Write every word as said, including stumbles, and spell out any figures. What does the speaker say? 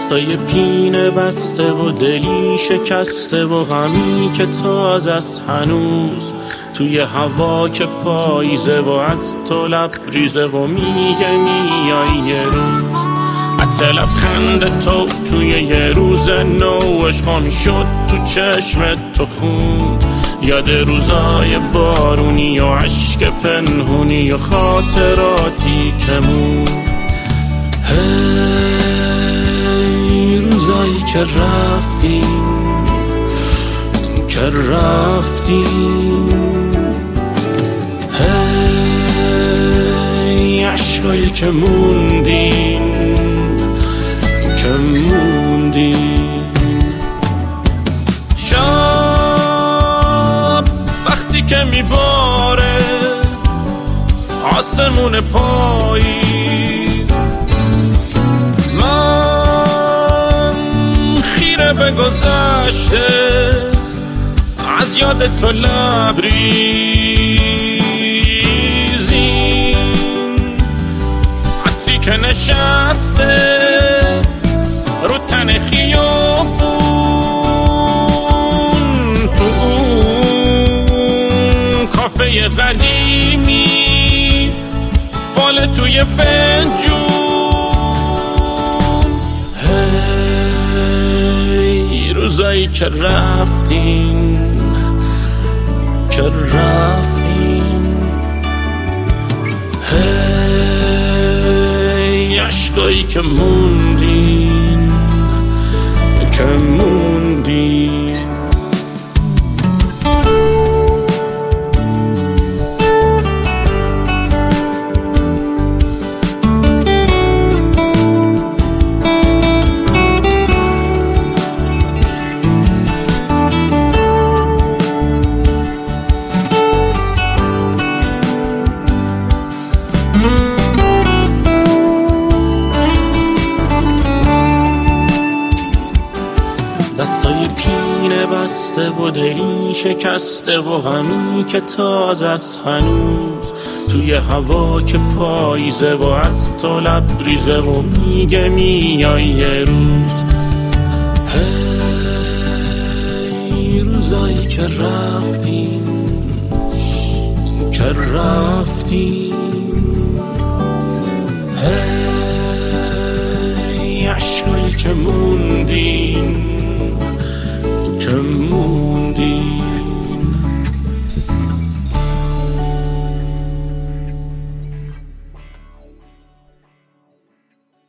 دستای پینه بسته و دلی شکسته و غمی که تازه است هنوز توی هوا که پاییزه و از تو لبریزه و میگه میای یه روز. عطر لبخند تو توی یه روز نو عشقا میشد تو چشم تو خون، یاد روزای بارونی و عشق پنهونی و خاطراتی که مون. هی روزایی که رفتیم که رفتیم، هی عشقایی که موندیم که موندیم. شب وقتی که میباره آسمون پاییز، من خیره به گذشته از یاد تو لبریزیم. عطری که نشسته رو تن خیابون، تو اون کافه قدیمی، فال توی فنجون. هی روزایی که رفتین که رفتین، هی عشقایی که موندین که موندین. دستای پینه بسته و دلی شکسته و غمی که تازه است هنوز توی هوا که پاییزه و از تو لبریزه و میگه میای یه روز. هی روزایی که رفتیم که رفتیم، هی عشقایی که موندیم که موندیم.